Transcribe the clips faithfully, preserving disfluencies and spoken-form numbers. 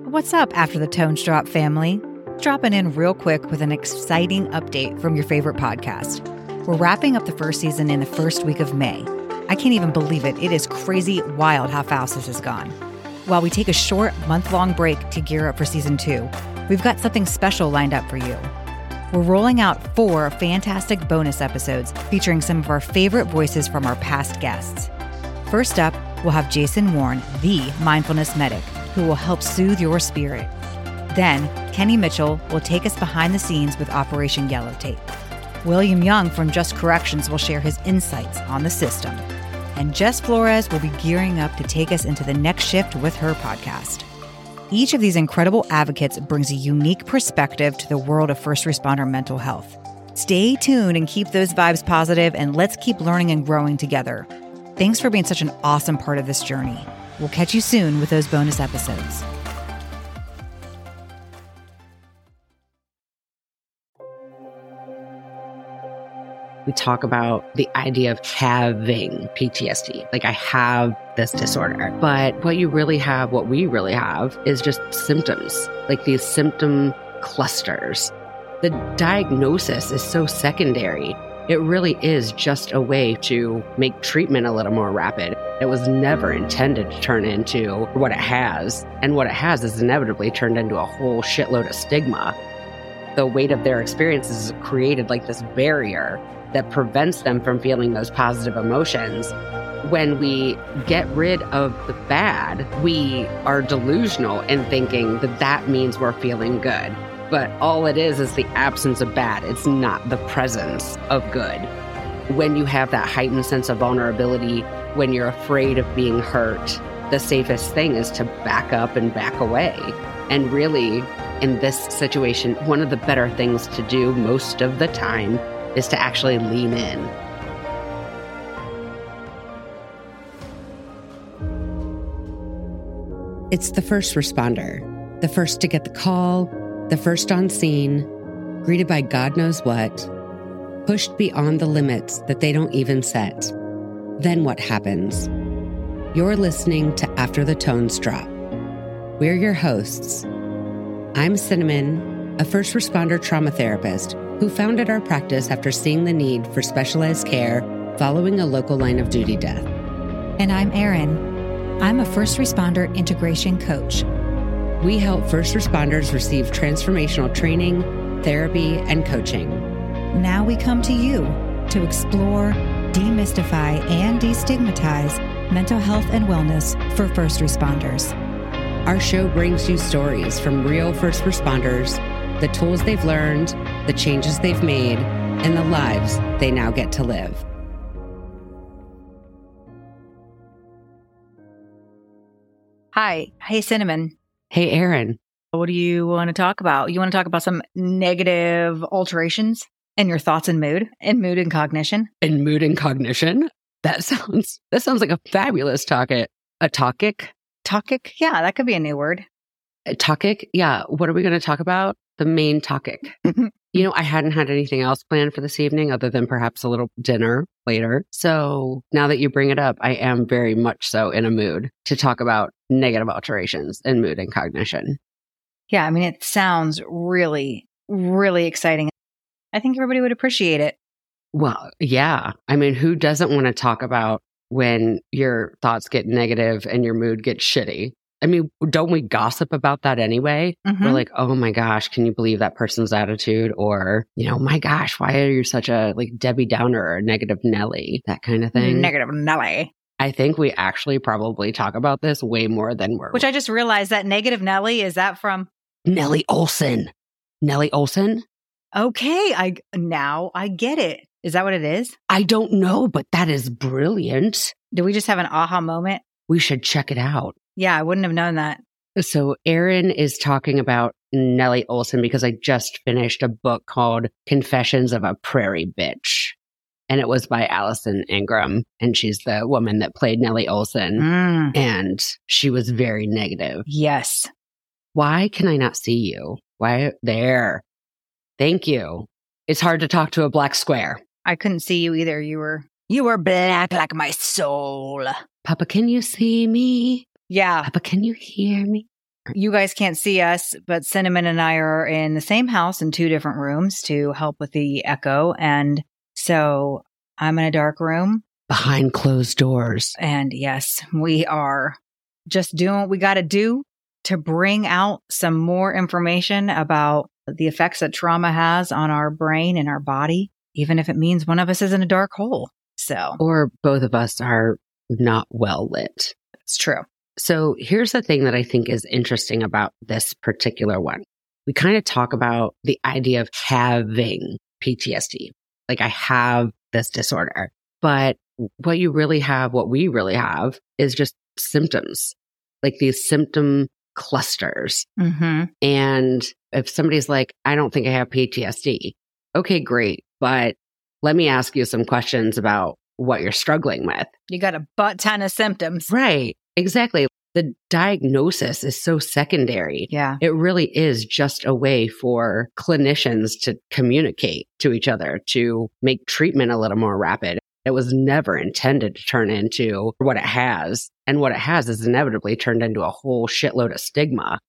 What's up, After the Tones Drop family? Dropping in real quick with an exciting update from your favorite podcast. We're wrapping up the first season in the first week of May. I can't even believe it. It is crazy wild how fast this has gone. While we take a short month-long break to gear up for season two, we've got something special lined up for you. We're rolling out four fantastic bonus episodes featuring some of our favorite voices from our past guests. First up, we'll have Jason Warren, the mindfulness medic, who will help soothe your spirit. Then, Kenny Mitchell will take us behind the scenes with Operation Yellow Tape. William Young from Just Corrections will share his insights on the system. And Jess Flores will be gearing up to take us into the next shift with her podcast. Each of these incredible advocates brings a unique perspective to the world of first responder mental health. Stay tuned and keep those vibes positive, and let's keep learning and growing together. Thanks for being such an awesome part of this journey. We'll catch you soon with those bonus episodes. We talk about the idea of having P T S D. Like, I have this disorder. But what you really have, what we really have, is just symptoms, like these symptom clusters. The diagnosis is so secondary. It really is just a way to make treatment a little more rapid. It was never intended to turn into what it has. And what it has is inevitably turned into a whole shitload of stigma. The weight of their experiences has created like this barrier that prevents them from feeling those positive emotions. When we get rid of the bad, we are delusional in thinking that that means we're feeling good. But all it is is the absence of bad. It's not the presence of good. When you have that heightened sense of vulnerability, when you're afraid of being hurt, the safest thing is to back up and back away. And really, in this situation, one of the better things to do most of the time is to actually lean in. It's the first responder, the first to get the call, the first on scene, greeted by God knows what, pushed beyond the limits that they don't even set. Then what happens? You're listening to After the Tones Drop. We're your hosts. I'm Cinnamon, a first responder trauma therapist who founded our practice after seeing the need for specialized care following a local line of duty death. And I'm Erin. I'm a first responder integration coach. We help first responders receive transformational training, therapy, and coaching. Now we come to you to explore, demystify, and destigmatize mental health and wellness for first responders. Our show brings you stories from real first responders, the tools they've learned, the changes they've made, and the lives they now get to live. Hi. Hey, Cinnamon. Hey, Erin. What do you want to talk about? You want to talk about some negative alterations in your thoughts and mood, and mood and cognition? In mood and cognition? That sounds that sounds like a fabulous topic. A topic? Topic? Yeah, that could be a new word. A topic? Yeah. What are we going to talk about? The main topic. You know, I hadn't had anything else planned for this evening other than perhaps a little dinner later. So now that you bring it up, I am very much so in a mood to talk about negative alterations in mood and cognition. Yeah, I mean, it sounds really, really exciting. I think everybody would appreciate it. Well, yeah. I mean, who doesn't want to talk about when your thoughts get negative and your mood gets shitty? I mean, don't we gossip about that anyway? Mm-hmm. We're like, oh my gosh, can you believe that person's attitude? Or, you know, my gosh, why are you such a like Debbie Downer or negative Nelly? That kind of thing. Negative Nelly. I think we actually probably talk about this way more than we're... Which I just realized that negative Nelly, is that from... Nellie Olson. Nellie Olson? Okay, I now I get it. Is that what it is? I don't know, but that is brilliant. Did we just have an aha moment? We should check it out. Yeah, I wouldn't have known that. So Erin is talking about Nellie Olson because I just finished a book called Confessions of a Prairie Bitch. And it was by Allison Ingram. And she's the woman that played Nellie Olson. Mm. And she was very negative. Yes. Why can I not see you? Why? There. Thank you. It's hard to talk to a black square. I couldn't see you either. You were, you were black like my soul. Papa, can you see me? Yeah. Papa, can you hear me? You guys can't see us, but Cinnamon and I are in the same house in two different rooms to help with the echo. And so I'm in a dark room. Behind closed doors. And yes, we are just doing what we got to do to bring out some more information about the effects that trauma has on our brain and our body, even if it means one of us is in a dark hole. So, or both of us are not well lit. It's true. So here's the thing that I think is interesting about this particular one. We kind of talk about the idea of having P T S D. Like I have this disorder, but what you really have, what we really have is just symptoms, like these symptom clusters. Mm-hmm. And if somebody's like, I don't think I have P T S D. Okay, great. But let me ask you some questions about what you're struggling with. You got a butt ton of symptoms. Right. Exactly. The diagnosis is so secondary. Yeah. It really is just a way for clinicians to communicate to each other, to make treatment a little more rapid. It was never intended to turn into what it has. And what it has is inevitably turned into a whole shitload of stigma.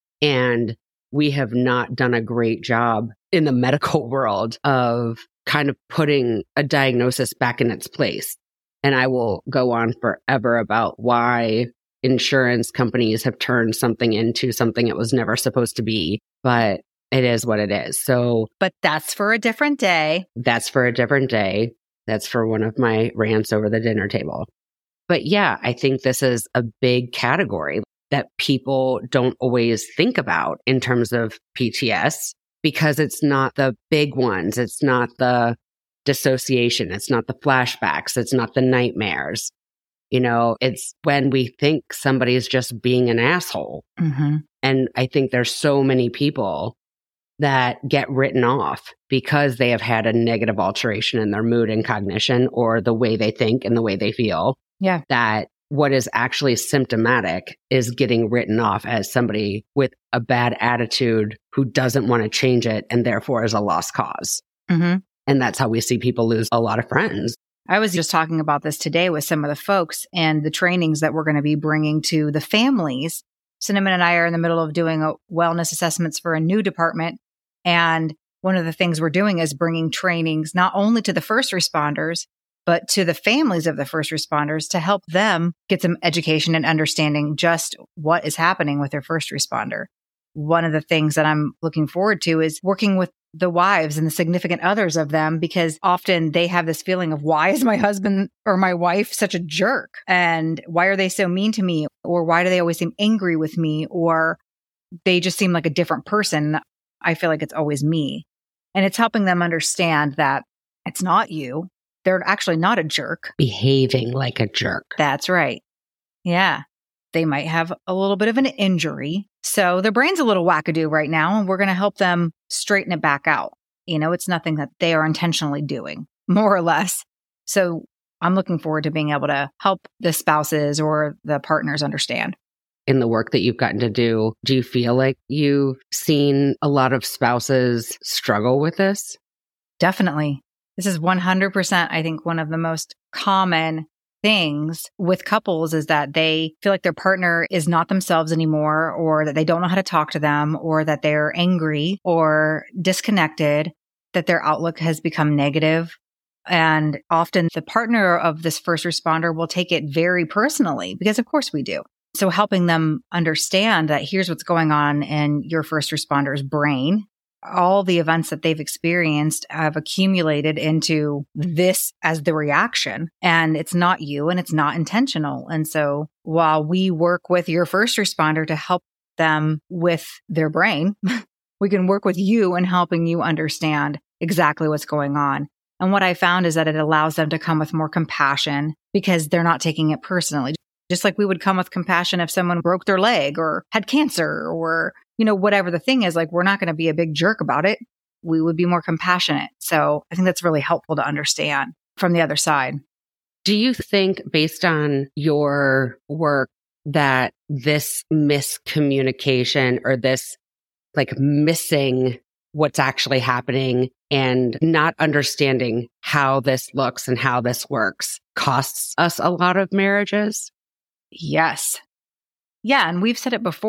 And we have not done a great job in the medical world of kind of putting a diagnosis back in its place. And I will go on forever about why insurance companies have turned something into something it was never supposed to be, but it is what it is. So, but that's for a different day. That's for a different day. That's for one of my rants over the dinner table. But yeah, I think this is a big category that people don't always think about in terms of P T S because it's not the big ones. It's not the dissociation. It's not the flashbacks. It's not the nightmares. You know, it's when we think somebody's just being an asshole. Mm-hmm. And I think there's so many people that get written off because they have had a negative alteration in their mood and cognition or the way they think and the way they feel. Yeah. That what is actually symptomatic is getting written off as somebody with a bad attitude who doesn't want to change it and therefore is a lost cause. Mm-hmm. And that's how we see people lose a lot of friends. I was just talking about this today with some of the folks and the trainings that we're going to be bringing to the families. Cinnamon and I are in the middle of doing a wellness assessments for a new department. And one of the things we're doing is bringing trainings not only to the first responders, but to the families of the first responders to help them get some education and understanding just what is happening with their first responder. One of the things that I'm looking forward to is working with the wives and the significant others of them, because often they have this feeling of, why is my husband or my wife such a jerk? And why are they so mean to me? Or why do they always seem angry with me? Or they just seem like a different person. I feel like it's always me. And it's helping them understand that it's not you. They're actually not a jerk. Behaving like a jerk. That's right. Yeah. They might have a little bit of an injury. So their brain's a little wackadoo right now, and we're going to help them straighten it back out. You know, it's nothing that they are intentionally doing, more or less. So I'm looking forward to being able to help the spouses or the partners understand. In the work that you've gotten to do, do you feel like you've seen a lot of spouses struggle with this? Definitely. This is one hundred percent, I think, one of the most common things with couples is that they feel like their partner is not themselves anymore, or that they don't know how to talk to them, or that they're angry or disconnected, that their outlook has become negative. And often the partner of this first responder will take it very personally, because of course we do. So helping them understand that here's what's going on in your first responder's brain. All the events that they've experienced have accumulated into this as the reaction, and it's not you and it's not intentional. And so while we work with your first responder to help them with their brain, we can work with you in helping you understand exactly what's going on. And what I found is that it allows them to come with more compassion because they're not taking it personally. Just like we would come with compassion if someone broke their leg or had cancer or, you know, whatever the thing is, like, we're not going to be a big jerk about it. We would be more compassionate. So I think that's really helpful to understand from the other side. Do you think, based on your work, that this miscommunication or this like missing what's actually happening and not understanding how this looks and how this works costs us a lot of marriages? Yes. Yeah. And we've said it before.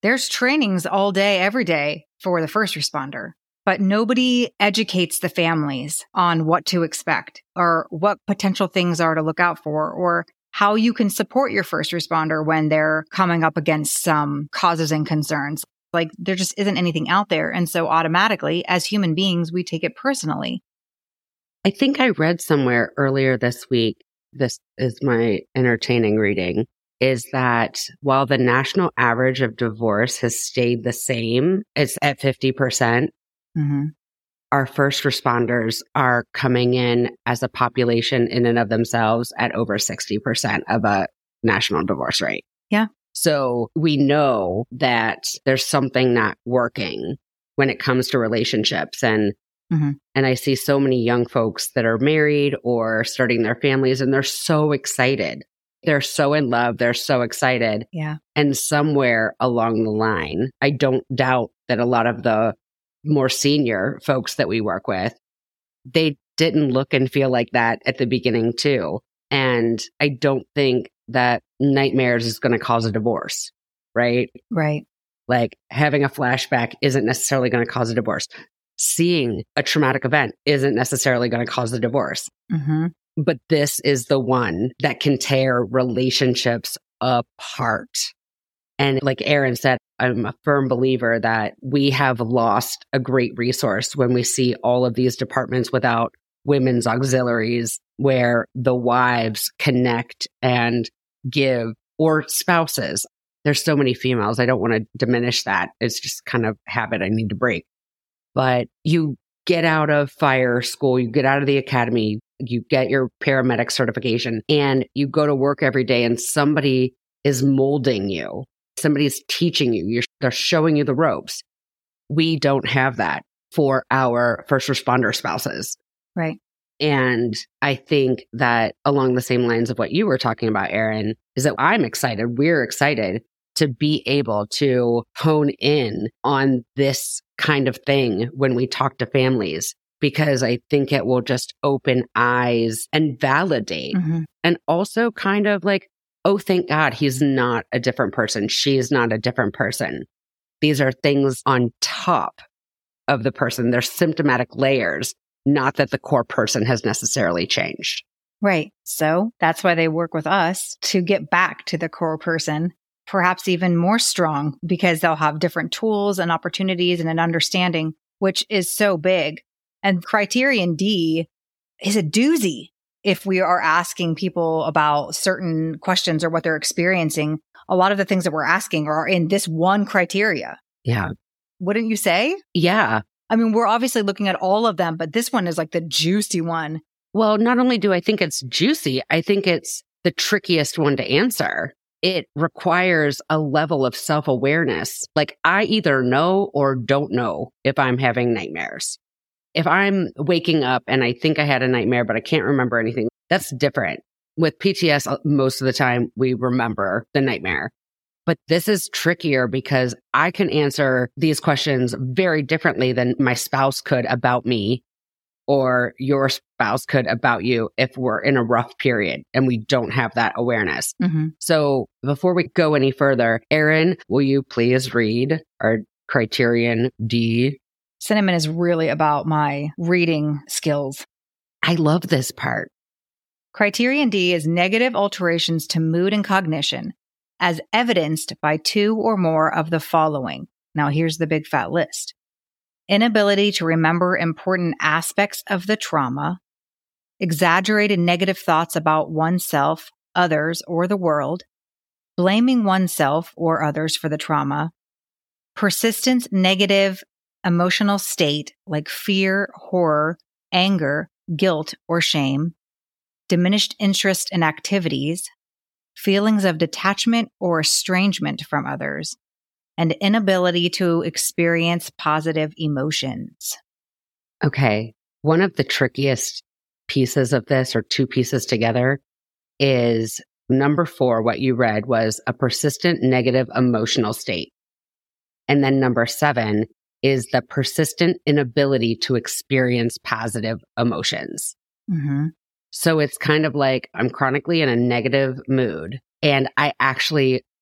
There's trainings all day, every day for the first responder, but nobody educates the families on what to expect or what potential things are to look out for or how you can support your first responder when they're coming up against some causes and concerns. Like there just isn't anything out there. And so automatically, as human beings, we take it personally. I think I read somewhere earlier this week, this is my entertaining reading, is that while the national average of divorce has stayed the same, it's at fifty percent, mm-hmm. our first responders are coming in as a population in and of themselves at over sixty percent of a national divorce rate. Yeah. So we know that there's something not working when it comes to relationships. And mm-hmm. and I see so many young folks that are married or starting their families, and they're so excited. They're so in love. They're so excited. Yeah. And somewhere along the line, I don't doubt that a lot of the more senior folks that we work with, they didn't look and feel like that at the beginning too. And I don't think that nightmares is going to cause a divorce, right? Right. Like having a flashback isn't necessarily going to cause a divorce. Seeing a traumatic event isn't necessarily going to cause a divorce. Mm-hmm. But this is the one that can tear relationships apart. And like Erin said, I'm a firm believer that we have lost a great resource when we see all of these departments without women's auxiliaries where the wives connect and give, or spouses. There's so many females. I don't want to diminish that. It's just kind of habit I need to break. But you get out of fire school, you get out of the academy, you get your paramedic certification, and you go to work every day and somebody is molding you. Somebody's teaching you. You're, they're showing you the ropes. We don't have that for our first responder spouses. Right. And I think that along the same lines of what you were talking about, Erin, is that I'm excited. We're excited to be able to hone in on this kind of thing when we talk to families, because I think it will just open eyes and validate mm-hmm. and also kind of like, oh, thank God he's not a different person. She's not a different person. These are things on top of the person. They're symptomatic layers, not that the core person has necessarily changed. Right. So that's why they work with us to get back to the core person, perhaps even more strong, because they'll have different tools and opportunities and an understanding, which is so big. And Criterion D is a doozy. If we are asking people about certain questions or what they're experiencing, a lot of the things that we're asking are in this one criteria. Yeah. Wouldn't you say? Yeah. I mean, we're obviously looking at all of them, but this one is like the juicy one. Well, not only do I think it's juicy, I think it's the trickiest one to answer. It requires a level of self-awareness. Like I either know or don't know if I'm having nightmares. If I'm waking up and I think I had a nightmare, but I can't remember anything, that's different. With P T S, most of the time we remember the nightmare. But this is trickier because I can answer these questions very differently than my spouse could about me, or your spouse could about you if we're in a rough period and we don't have that awareness. Mm-hmm. So before we go any further, Erin, will you please read our Criterion D? Cinnamon is really about my reading skills. I love this part. Criterion D is negative alterations to mood and cognition, as evidenced by two or more of the following. Now here's the big fat list. Inability to remember important aspects of the trauma, exaggerated negative thoughts about oneself, others, or the world, blaming oneself or others for the trauma, persistent negative emotional state like fear, horror, anger, guilt, or shame, diminished interest in activities, feelings of detachment or estrangement from others, and inability to experience positive emotions. Okay. One of the trickiest pieces of this, or two pieces together, is number four. What you read was a persistent negative emotional state. And then number seven is the persistent inability to experience positive emotions. Mm-hmm. So it's kind of like I'm chronically in a negative mood, and I actually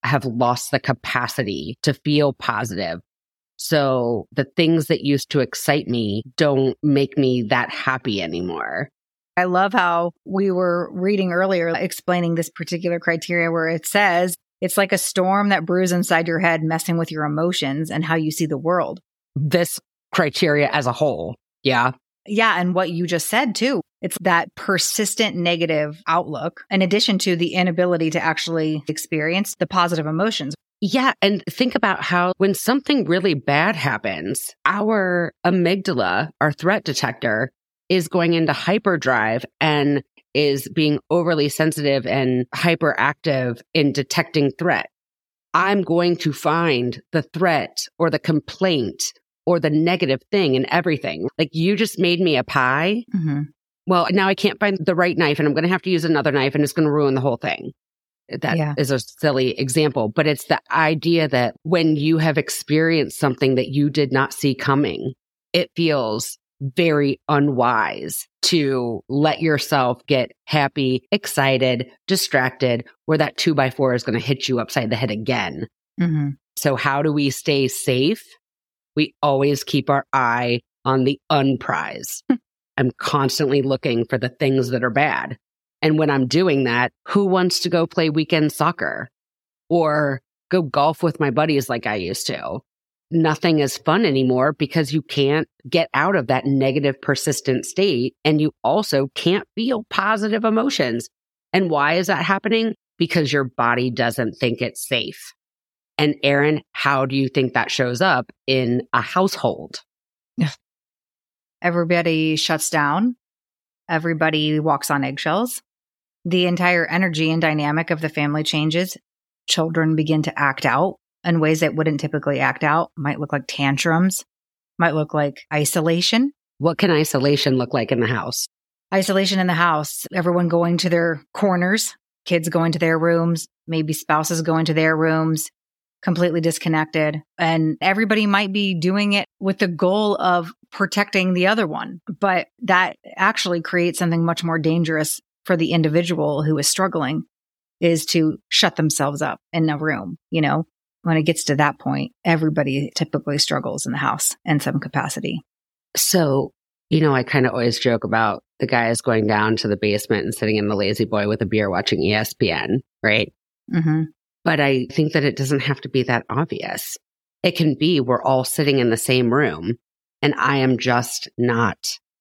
have lost the capacity to feel positive. So the things that used to excite me don't make me that happy anymore. I love how we were reading earlier, explaining this particular criteria where it says it's like a storm that brews inside your head, messing with your emotions and how you see the world. This criteria as a whole. Yeah. Yeah. And what you just said too, it's that persistent negative outlook in addition to the inability to actually experience the positive emotions. Yeah. And think about how when something really bad happens, our amygdala, our threat detector, is going into hyperdrive and is being overly sensitive and hyperactive in detecting threat. I'm going to find the threat or the complaint or the negative thing in everything. Like, you just made me a pie. Mm-hmm. Well, now I can't find the right knife and I'm going to have to use another knife and it's going to ruin the whole thing. That yeah. is a silly example, but it's the idea that when you have experienced something that you did not see coming, it feels very unwise to let yourself get happy, excited, distracted, where that two by four is going to hit you upside the head again. Mm-hmm. So how do we stay safe? We always keep our eye on the unprize. I'm constantly looking for the things that are bad. And when I'm doing that, who wants to go play weekend soccer or go golf with my buddies like I used to? Nothing is fun anymore because you can't get out of that negative, persistent state. And you also can't feel positive emotions. And why is that happening? Because your body doesn't think it's safe. And Erin, how do you think that shows up in a household? Everybody shuts down. Everybody walks on eggshells. The entire energy and dynamic of the family changes. Children begin to act out in ways that wouldn't typically act out. Might look like tantrums, might look like isolation. What can isolation look like in the house? Isolation in the house, everyone going to their corners, kids going to their rooms, maybe spouses going to their rooms, completely disconnected. And everybody might be doing it with the goal of protecting the other one. But that actually creates something much more dangerous for the individual who is struggling, is to shut themselves up in a room. You know, when it gets to that point, everybody typically struggles in the house in some capacity. So, you know, I kind of always joke about the guys going down to the basement and sitting in the lazy boy with a beer watching E S P N, right? Mm-hmm. But I think that it doesn't have to be that obvious. It can be we're all sitting in the same room and I am just not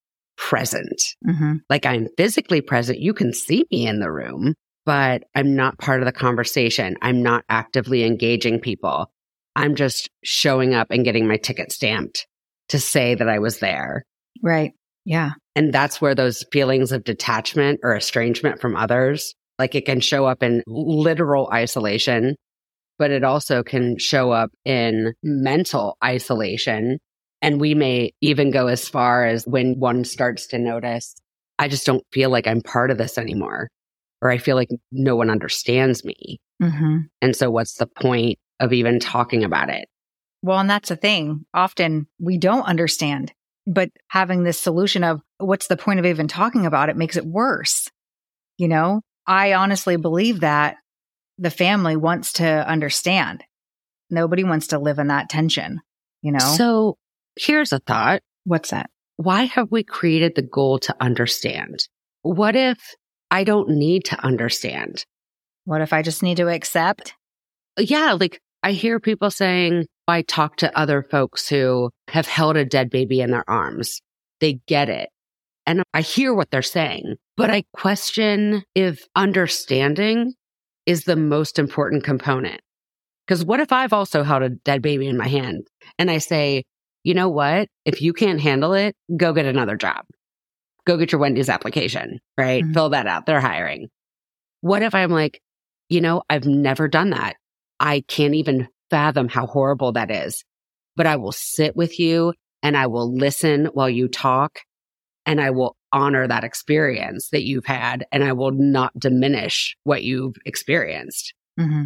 present. Mm-hmm. Like, I'm physically present. You can see me in the room, but I'm not part of the conversation. I'm not actively engaging people. I'm just showing up and getting my ticket stamped to say that I was there. Right. Yeah. And that's where those feelings of detachment or estrangement from others, like, it can show up in literal isolation, but it also can show up in mental isolation. And we may even go as far as when one starts to notice, I just don't feel like I'm part of this anymore, or I feel like no one understands me. Mm-hmm. And so what's the point of even talking about it? Well, and that's the thing. Often we don't understand, but having this solution of what's the point of even talking about it makes it worse. You know, I honestly believe that the family wants to understand. Nobody wants to live in that tension, you know? So here's a thought. What's that? Why have we created the goal to understand? What if I don't need to understand? What if I just need to accept? Yeah, like, I hear people saying, I talk to other folks who have held a dead baby in their arms. They get it. And I hear what they're saying, but I question if understanding is the most important component. Because what if I've also held a dead baby in my hand and I say, you know what? If you can't handle it, go get another job. Go get your Wendy's application, right? Mm-hmm. Fill that out. They're hiring. What if I'm like, you know, I've never done that. I can't even fathom how horrible that is, but I will sit with you and I will listen while you talk, and I will honor that experience that you've had, and I will not diminish what you've experienced. Mm-hmm.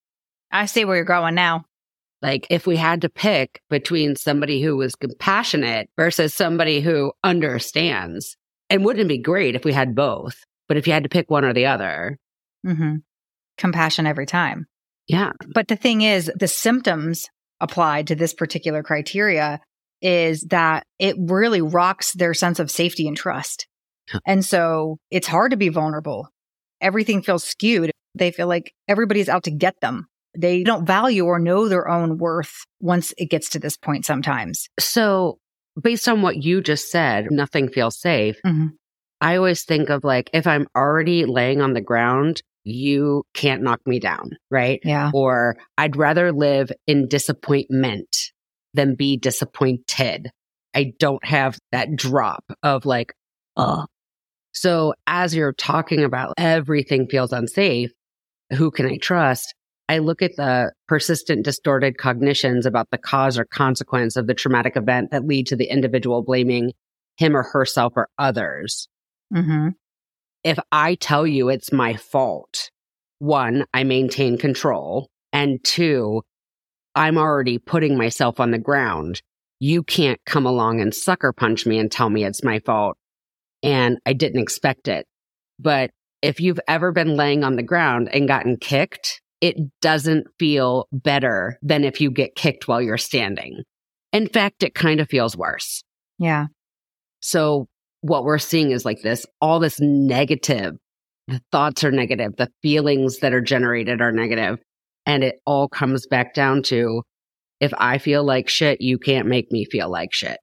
I see where you're going now. Like, if we had to pick between somebody who was compassionate versus somebody who understands, and wouldn't it be great if we had both? But if you had to pick one or the other. Mm-hmm. Compassion every time. Yeah. But the thing is, the symptoms applied to this particular criteria is that it really rocks their sense of safety and trust. And so it's hard to be vulnerable. Everything feels skewed. They feel like everybody's out to get them. They don't value or know their own worth once it gets to this point sometimes. So based on what you just said, nothing feels safe. Mm-hmm. I always think of like, if I'm already laying on the ground, you can't knock me down, right? Yeah. Or I'd rather live in disappointment than be disappointed. I don't have that drop of like, oh. So as you're talking about everything feels unsafe, who can I trust? I look at the persistent distorted cognitions about the cause or consequence of the traumatic event that lead to the individual blaming him or herself or others. Mm-hmm. If I tell you it's my fault, one, I maintain control, and two, I'm already putting myself on the ground. You can't come along and sucker punch me and tell me it's my fault. And I didn't expect it. But if you've ever been laying on the ground and gotten kicked, it doesn't feel better than if you get kicked while you're standing. In fact, it kind of feels worse. Yeah. So what we're seeing is like this, all this negative, the thoughts are negative, the feelings that are generated are negative, and it all comes back down to, if I feel like shit, you can't make me feel like shit.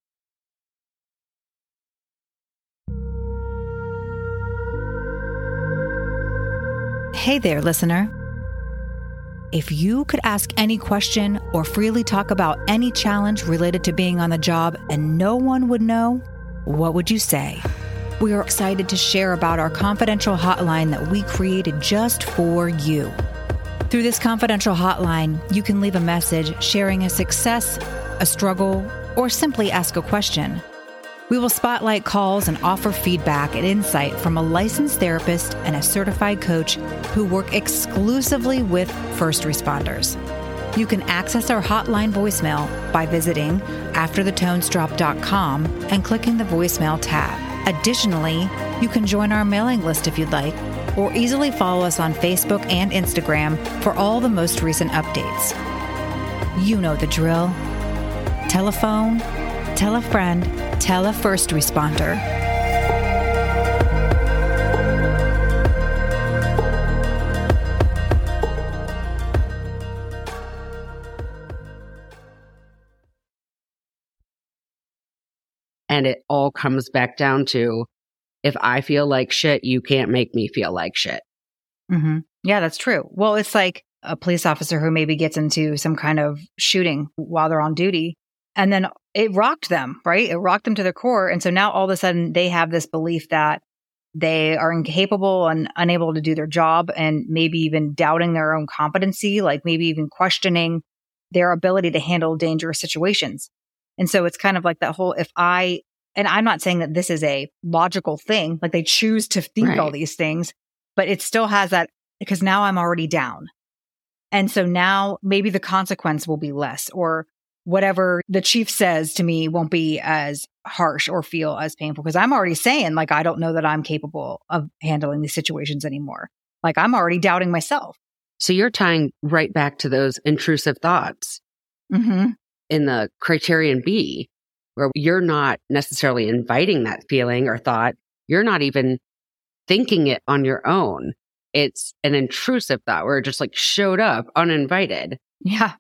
Hey there, listener. If you could ask any question or freely talk about any challenge related to being on the job and no one would know, what would you say? We are excited to share about our confidential hotline that we created just for you. Through this confidential hotline, you can leave a message sharing a success, a struggle, or simply ask a question. We will spotlight calls and offer feedback and insight from a licensed therapist and a certified coach who work exclusively with first responders. You can access our hotline voicemail by visiting after the tones drop dot com and clicking the voicemail tab. Additionally, you can join our mailing list if you'd like, or easily follow us on Facebook and Instagram for all the most recent updates. You know the drill. Tell a phone, tell a friend, tell a first responder. And it all comes back down to, if I feel like shit, you can't make me feel like shit. Mm-hmm. Yeah, that's true. Well, it's like a police officer who maybe gets into some kind of shooting while they're on duty, and then it rocked them, right? It rocked them to their core. And so now all of a sudden they have this belief that they are incapable and unable to do their job, and maybe even doubting their own competency, like maybe even questioning their ability to handle dangerous situations. And so it's kind of like that whole, if I, and I'm not saying that this is a logical thing, like they choose to think Right. all these things, but it still has that, because now I'm already down. And so now maybe the consequence will be less, or whatever the chief says to me won't be as harsh or feel as painful, because I'm already saying, like, I don't know that I'm capable of handling these situations anymore. Like, I'm already doubting myself. So you're tying right back to those intrusive thoughts Mm-hmm. in the criterion B, where you're not necessarily inviting that feeling or thought. You're not even thinking it on your own. It's an intrusive thought where it just like showed up uninvited. Yeah.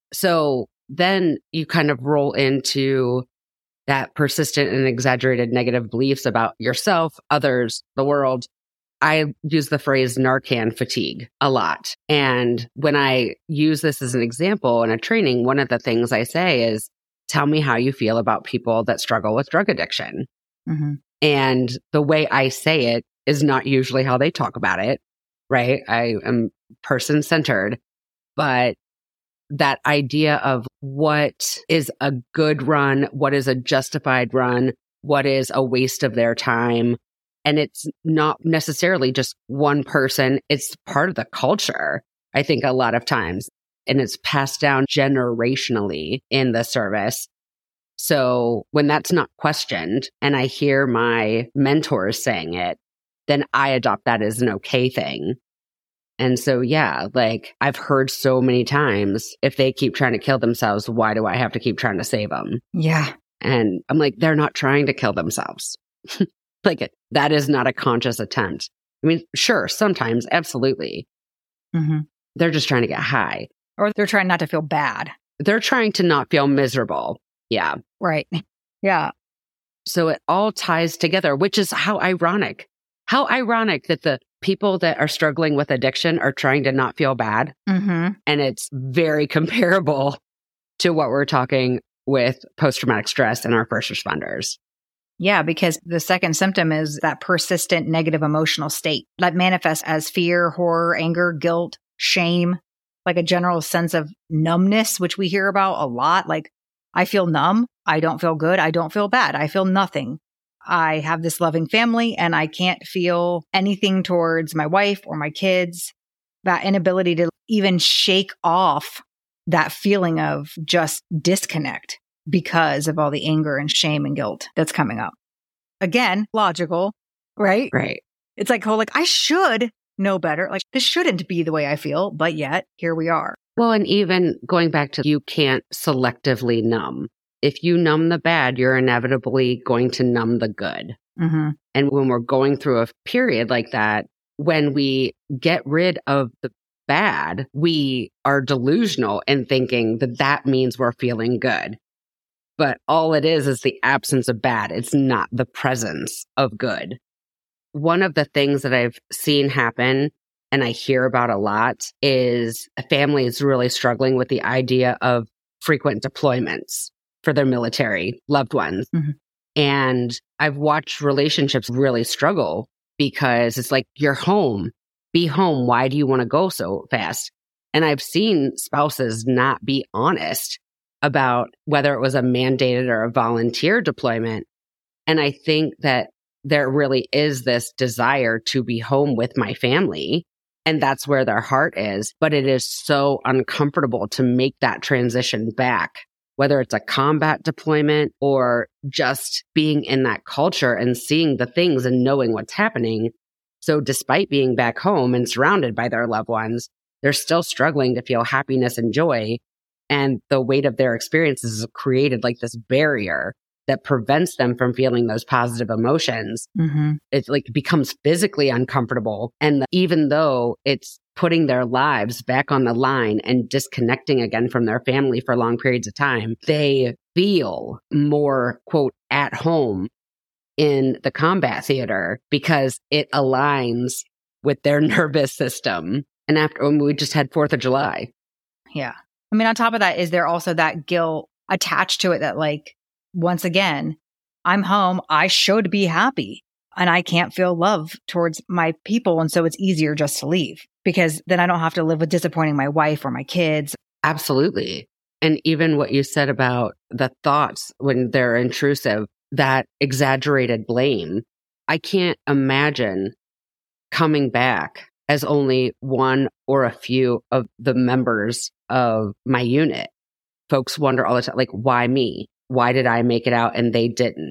So then you kind of roll into that persistent and exaggerated negative beliefs about yourself, others, the world. I use the phrase Narcan fatigue a lot. And when I use this as an example in a training, one of the things I say is, tell me how you feel about people that struggle with drug addiction. Mm-hmm. And the way I say it is not usually how they talk about it, right? I am person-centered, but that idea of what is a good run, what is a justified run, what is a waste of their time. And it's not necessarily just one person. It's part of the culture, I think, a lot of times. And it's passed down generationally in the service. So when that's not questioned and I hear my mentors saying it, then I adopt that as an okay thing. And so, yeah, like I've heard so many times, if they keep trying to kill themselves, why do I have to keep trying to save them? Yeah. And I'm like, they're not trying to kill themselves. Like that is not a conscious attempt. I mean, sure, sometimes, absolutely. Mm-hmm. They're just trying to get high. Or they're trying not to feel bad. They're trying to not feel miserable. Yeah. Right. Yeah. So it all ties together, which is how ironic. How ironic that the people that are struggling with addiction are trying to not feel bad. Mm-hmm. And it's very comparable to what we're talking with post-traumatic stress and our first responders. Yeah, because the second symptom is that persistent negative emotional state that manifests as fear, horror, anger, guilt, shame, like a general sense of numbness, which we hear about a lot. Like, I feel numb. I don't feel good. I don't feel bad. I feel nothing. I have this loving family and I can't feel anything towards my wife or my kids. That inability to even shake off that feeling of just disconnect because of all the anger and shame and guilt that's coming up. Again, logical, right? Right. It's like, oh, like I should know better. Like this shouldn't be the way I feel, but yet here we are. Well, and even going back to you can't selectively numb. If you numb the bad, you're inevitably going to numb the good. Mm-hmm. And when we're going through a period like that, when we get rid of the bad, we are delusional in thinking that that means we're feeling good. But all it is is the absence of bad. It's not the presence of good. One of the things that I've seen happen and I hear about a lot is a family is really struggling with the idea of frequent deployments for their military loved ones. Mm-hmm. And I've watched relationships really struggle because it's like, you're home, be home. Why do you want to go so fast? And I've seen spouses not be honest about whether it was a mandated or a volunteer deployment. And I think that there really is this desire to be home with my family. And that's where their heart is. But it is so uncomfortable to make that transition back, whether it's a combat deployment or just being in that culture and seeing the things and knowing what's happening. So despite being back home and surrounded by their loved ones, they're still struggling to feel happiness and joy. And the weight of their experiences has created like this barrier that prevents them from feeling those positive emotions. Mm-hmm. It like becomes physically uncomfortable. And even though it's putting their lives back on the line and disconnecting again from their family for long periods of time, they feel more, quote, at home in the combat theater because it aligns with their nervous system. And after when we just had fourth of July. Yeah. I mean, on top of that, is there also that guilt attached to it that like, once again, I'm home. I should be happy and I can't feel love towards my people. And so it's easier just to leave because then I don't have to live with disappointing my wife or my kids. Absolutely. And even what you said about the thoughts when they're intrusive, that exaggerated blame, I can't imagine coming back as only one or a few of the members of my unit. Folks wonder all the time, like, why me? Why did I make it out and they didn't?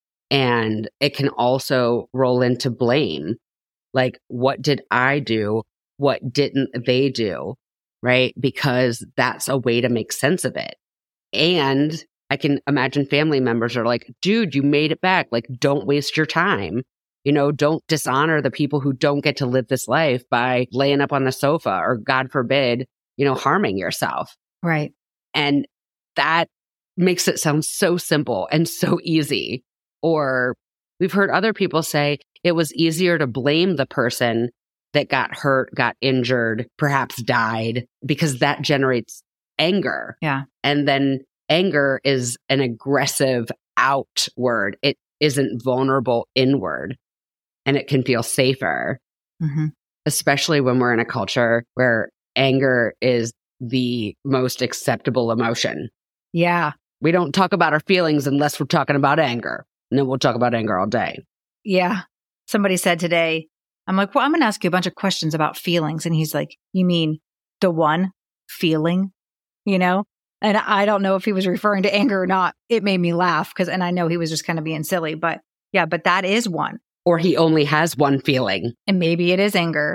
And it can also roll into blame. Like, what did I do? What didn't they do? Right? Because that's a way to make sense of it. And I can imagine family members are like, dude, you made it back. Like, don't waste your time. You know, don't dishonor the people who don't get to live this life by laying up on the sofa or, God forbid, you know, harming yourself. Right. And that makes it sound so simple and so easy. Or we've heard other people say it was easier to blame the person that got hurt, got injured, perhaps died, because that generates anger. Yeah. And then anger is an aggressive outward. It isn't vulnerable inward. And it can feel safer, mm-hmm. especially when we're in a culture where anger is the most acceptable emotion. Yeah. We don't talk about our feelings unless we're talking about anger. And then we'll talk about anger all day. Yeah. Somebody said today, I'm like, well, I'm going to ask you a bunch of questions about feelings. And he's like, you mean the one feeling, you know? And I don't know if he was referring to anger or not. It made me laugh because, and I know he was just kind of being silly, but yeah, but that is one. Or he only has one feeling. And maybe it is anger.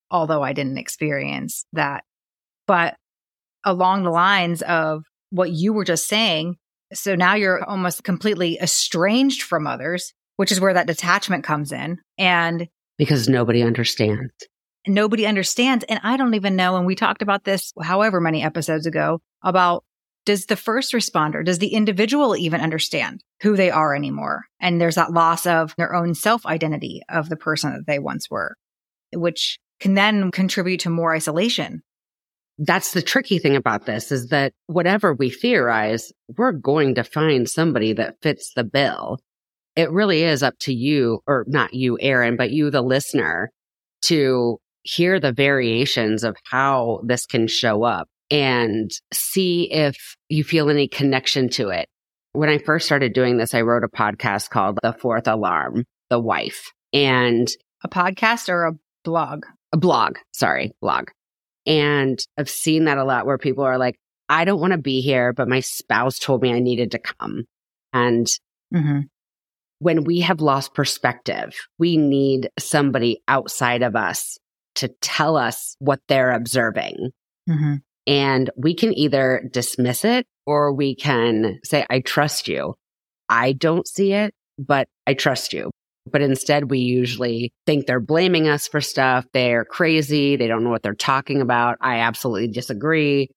although I didn't experience that. But along the lines of what you were just saying, so now you're almost completely estranged from others, which is where that detachment comes in. And because nobody understands. Nobody understands. And I don't even know, and we talked about this however many episodes ago, about does the first responder, does the individual even understand who they are anymore? And there's that loss of their own self-identity of the person that they once were, which can then contribute to more isolation. That's the tricky thing about this, is that whatever we theorize, we're going to find somebody that fits the bill. It really is up to you, or not you, Erin, but you, the listener, to hear the variations of how this can show up and see if you feel any connection to it. When I first started doing this, I wrote a podcast called The Fourth Alarm, The Wife. And a podcast or a blog? A blog, sorry, blog. And I've seen that a lot where people are like, I don't want to be here, but my spouse told me I needed to come. And mm-hmm. when we have lost perspective, we need somebody outside of us to tell us what they're observing. Mm-hmm. And we can either dismiss it or we can say, I trust you. I don't see it, but I trust you. But instead, we usually think they're blaming us for stuff. They're crazy. They don't know what they're talking about. I absolutely disagree.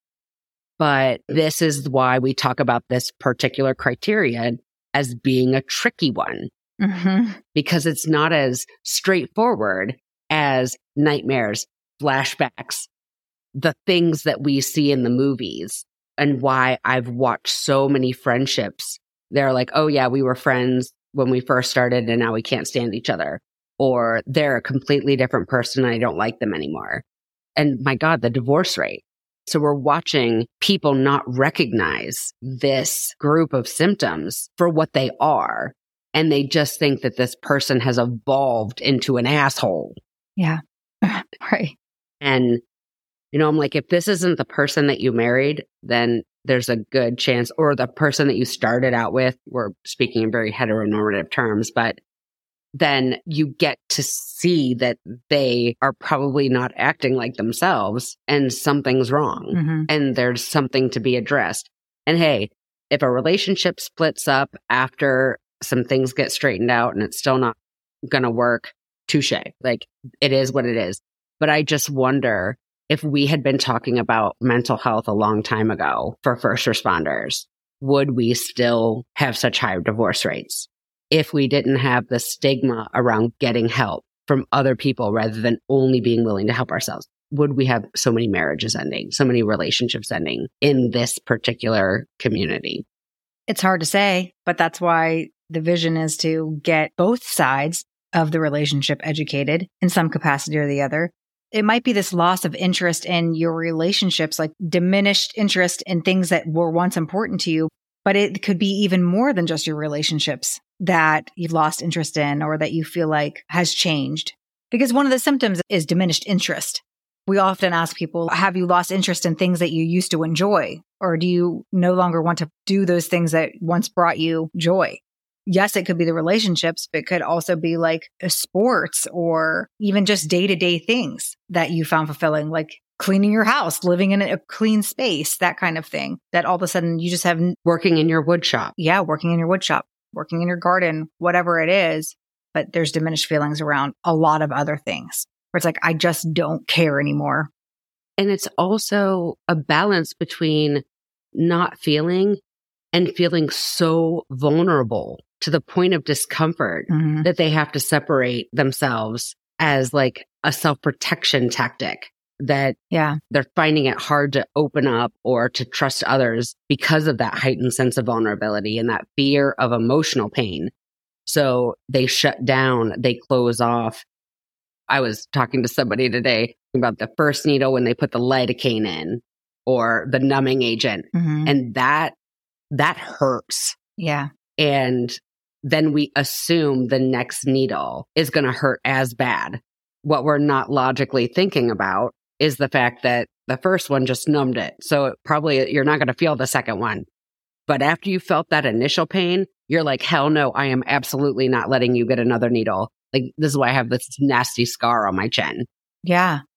But this is why we talk about this particular criterion as being a tricky one, mm-hmm. because it's not as straightforward as nightmares, flashbacks, the things that we see in the movies, and why I've watched so many friendships. They're like, oh yeah, we were friends when we first started and now we can't stand each other. Or they're a completely different person and I don't like them anymore. And my God, the divorce rate. So we're watching people not recognize this group of symptoms for what they are. And they just think that this person has evolved into an asshole. Yeah. Right. And, you know, I'm like, if this isn't the person that you married, then there's a good chance, or the person that you started out with, we're speaking in very heteronormative terms, but then you get to see that they are probably not acting like themselves and something's wrong mm-hmm. and there's something to be addressed. And hey, if a relationship splits up after some things get straightened out and it's still not going to work, touche. Like, it is what it is. But I just wonder if we had been talking about mental health a long time ago for first responders, would we still have such high divorce rates? If we didn't have the stigma around getting help from other people rather than only being willing to help ourselves, would we have so many marriages ending, so many relationships ending in this particular community? It's hard to say, but that's why the vision is to get both sides of the relationship educated in some capacity or the other. It might be this loss of interest in your relationships, like diminished interest in things that were once important to you, but it could be even more than just your relationships that you've lost interest in or that you feel like has changed. Because one of the symptoms is diminished interest. We often ask people, have you lost interest in things that you used to enjoy? Or do you no longer want to do those things that once brought you joy? Yes, it could be the relationships, but it could also be like sports or even just day-to-day things that you found fulfilling, like cleaning your house, living in a clean space, that kind of thing, that all of a sudden you just have... Working in your wood shop. Yeah, working in your wood shop, working in your garden, whatever it is. But there's diminished feelings around a lot of other things where it's like, I just don't care anymore. And it's also a balance between not feeling and feeling so vulnerable to the point of discomfort mm-hmm. that they have to separate themselves as like a self-protection tactic, that yeah. they're finding it hard to open up or to trust others because of that heightened sense of vulnerability and that fear of emotional pain. So they shut down, they close off. I was talking to somebody today about the first needle when they put the lidocaine in or the numbing agent. Mm-hmm. And that, that hurts. Yeah. And then we assume the next needle is going to hurt as bad. What we're not logically thinking about is the fact that the first one just numbed it. So it probably you're not going to feel the second one. But after you felt that initial pain, you're like, hell no, I am absolutely not letting you get another needle. Like, this is why I have this nasty scar on my chin. Yeah.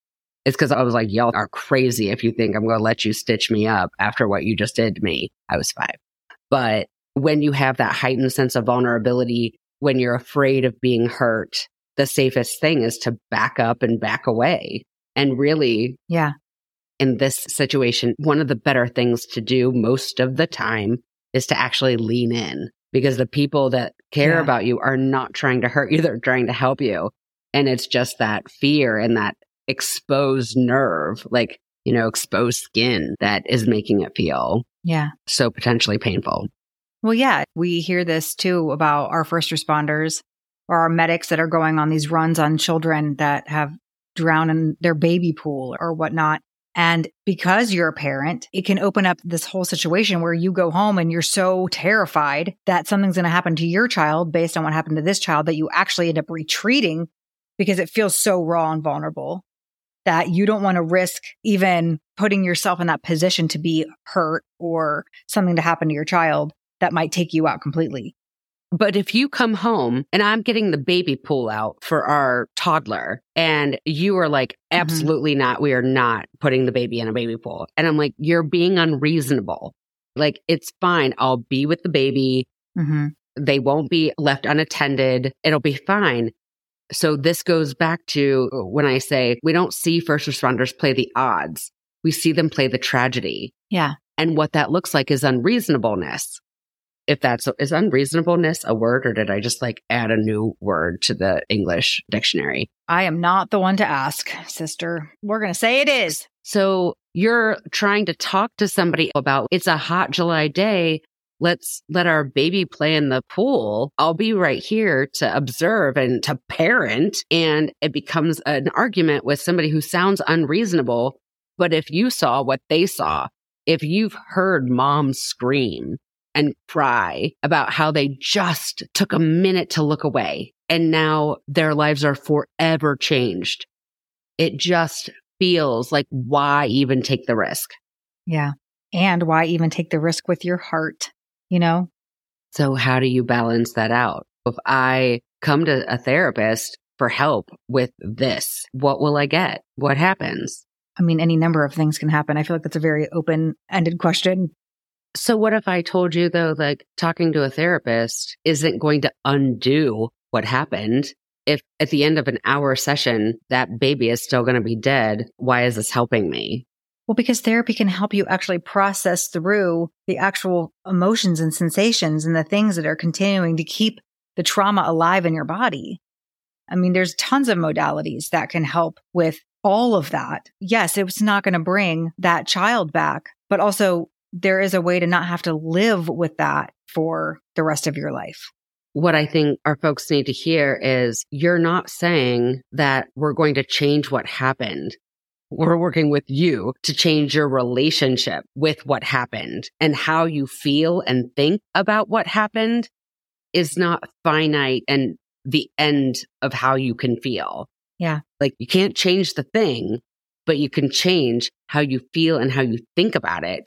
It's because I was like, y'all are crazy if you think I'm going to let you stitch me up after what you just did to me. I was five. But when you have that heightened sense of vulnerability, when you're afraid of being hurt, the safest thing is to back up and back away. And really, yeah, in this situation, one of the better things to do most of the time is to actually lean in, because the people that care Yeah. about you are not trying to hurt you. They're trying to help you. And it's just that fear and that exposed nerve, like, you know, exposed skin that is making it feel yeah. so potentially painful. Well, yeah, we hear this too about our first responders or our medics that are going on these runs on children that have drowned in their baby pool or whatnot. And because you're a parent, it can open up this whole situation where you go home and you're so terrified that something's going to happen to your child based on what happened to this child that you actually end up retreating because it feels so raw and vulnerable that you don't want to risk even putting yourself in that position to be hurt or something to happen to your child that might take you out completely. But if you come home and I'm getting the baby pool out for our toddler and you are like, absolutely mm-hmm. not, we are not putting the baby in a baby pool. And I'm like, you're being unreasonable. Like, it's fine. I'll be with the baby. Mm-hmm. They won't be left unattended. It'll be fine. So this goes back to when I say we don't see first responders play the odds. We see them play the tragedy. Yeah. And what that looks like is unreasonableness. If that's, is unreasonableness a word, or did I just like add a new word to the English dictionary? I am not the one to ask, sister. We're going to say it is. So you're trying to talk to somebody about, it's a hot July day. Let's let our baby play in the pool. I'll be right here to observe and to parent. And it becomes an argument with somebody who sounds unreasonable. But if you saw what they saw, if you've heard mom scream and cry about how they just took a minute to look away and now their lives are forever changed, it just feels like, why even take the risk? Yeah. And why even take the risk with your heart, you know? So how do you balance that out? If I come to a therapist for help with this, what will I get? What happens? I mean, any number of things can happen. I feel like that's a very open-ended question. So what if I told you, though, like talking to a therapist isn't going to undo what happened? If at the end of an hour session, that baby is still going to be dead, why is this helping me? Well, because therapy can help you actually process through the actual emotions and sensations and the things that are continuing to keep the trauma alive in your body. I mean, there's tons of modalities that can help with all of that. Yes, it's not going to bring that child back, but also there is a way to not have to live with that for the rest of your life. What I think our folks need to hear is you're not saying that we're going to change what happened. We're working with you to change your relationship with what happened, and how you feel and think about what happened is not finite and the end of how you can feel. Yeah. Like, you can't change the thing, but you can change how you feel and how you think about it.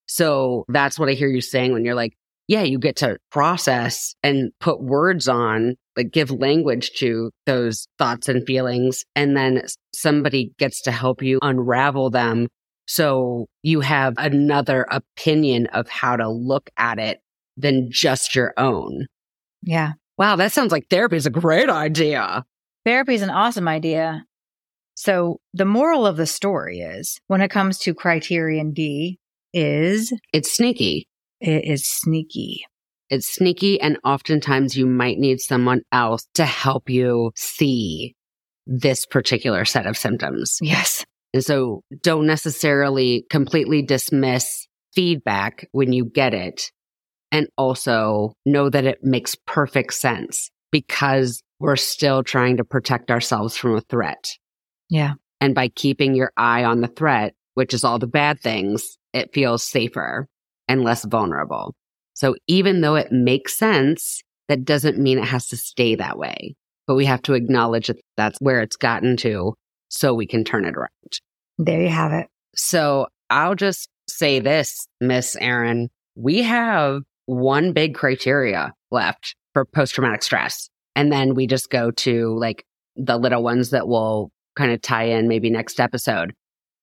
So that's what I hear you saying when you're like, yeah, you get to process and put words on, like give language to those thoughts and feelings. And then somebody gets to help you unravel them. So you have another opinion of how to look at it than just your own. Yeah. Wow, that sounds like therapy is a great idea. Therapy is an awesome idea. So the moral of the story is, when it comes to criterion D, is it's sneaky. It is sneaky. It's sneaky, and oftentimes you might need someone else to help you see this particular set of symptoms. Yes. And so don't necessarily completely dismiss feedback when you get it. And also know that it makes perfect sense, because we're still trying to protect ourselves from a threat. Yeah. And by keeping your eye on the threat, which is all the bad things, it feels safer and less vulnerable. So even though it makes sense, that doesn't mean it has to stay that way. But we have to acknowledge that that's where it's gotten to so we can turn it around. There you have it. So I'll just say this, Miss Erin, we have one big criteria left for post-traumatic stress. And then we just go to like the little ones that will kind of tie in maybe next episode.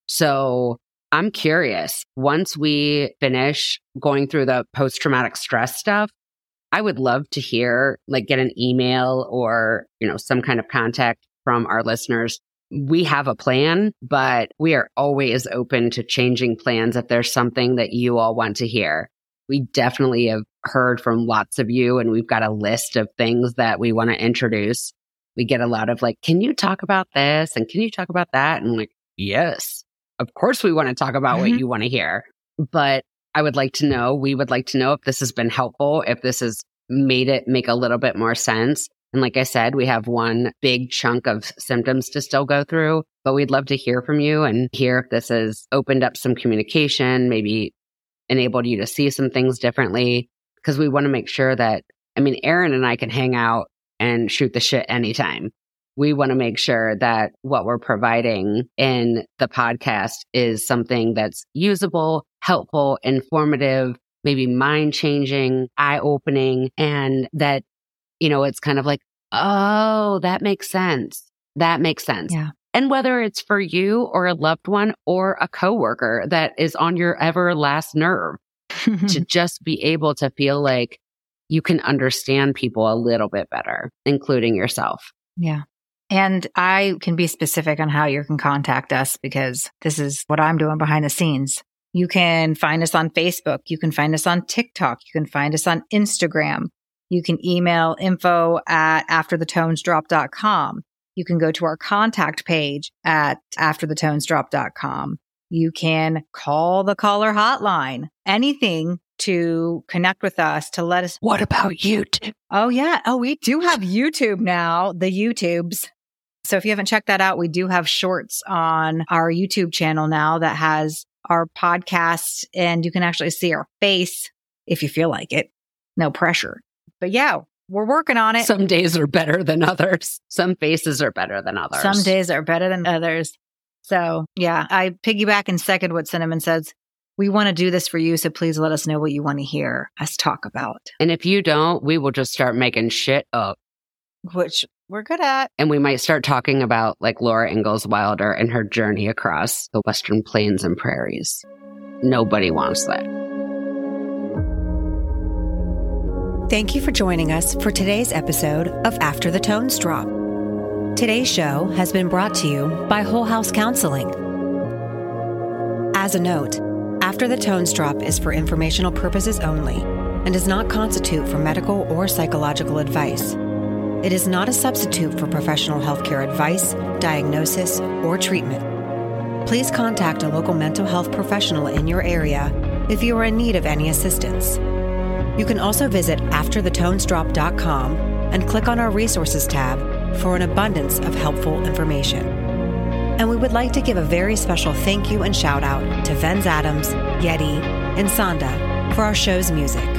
So I'm curious, once we finish going through the post-traumatic stress stuff, I would love to hear, like get an email or, you know, some kind of contact from our listeners. We have a plan, but we are always open to changing plans if there's something that you all want to hear. We definitely have heard from lots of you, and we've got a list of things that we want to introduce. We get a lot of like, can you talk about this? And can you talk about that? And I'm like, yes, of course we want to talk about mm-hmm. what you want to hear. But I would like to know, we would like to know if this has been helpful, if this has made it make a little bit more sense. And like I said, we have one big chunk of symptoms to still go through, but we'd love to hear from you and hear if this has opened up some communication, maybe enabled you to see some things differently, because we want to make sure that, I mean, Erin and I can hang out and shoot the shit anytime. We want to make sure that what we're providing in the podcast is something that's usable, helpful, informative, maybe mind-changing, eye-opening, and that, you know, it's kind of like, oh, that makes sense. That makes sense. Yeah. And whether it's for you or a loved one or a coworker that is on your ever last nerve, to just be able to feel like you can understand people a little bit better, including yourself. Yeah. And I can be specific on how you can contact us, because this is what I'm doing behind the scenes. You can find us on Facebook. You can find us on TikTok. You can find us on Instagram. You can email info at after the tones drop dot com. You can go to our contact page at after the tones drop dot com. You can call the caller hotline, anything to connect with us, to let us. What about YouTube? Oh, yeah. Oh, we do have YouTube now, the YouTubes. So if you haven't checked that out, we do have shorts on our YouTube channel now that has our podcast, and you can actually see our face if you feel like it. No pressure. But yeah, we're working on it. Some days are better than others. Some faces are better than others. Some days are better than others. So yeah, I piggyback and second what Cinnamon says. We want to do this for you, so please let us know what you want to hear us talk about. And if you don't, we will just start making shit up. Which we're good at. And we might start talking about like Laura Ingalls Wilder and her journey across the Western plains and prairies. Nobody wants that. Thank you for joining us for today's episode of After the Tones Drop. Today's show has been brought to you by Whole House Counseling. As a note, After the Tones Drop is for informational purposes only and does not constitute for medical or psychological advice. It is not a substitute for professional healthcare advice, diagnosis, or treatment. Please contact a local mental health professional in your area if you are in need of any assistance. You can also visit after the tones drop dot com and click on our resources tab for an abundance of helpful information. And we would like to give a very special thank you and shout out to Venz Adams, Yeti, and Sonda for our show's music.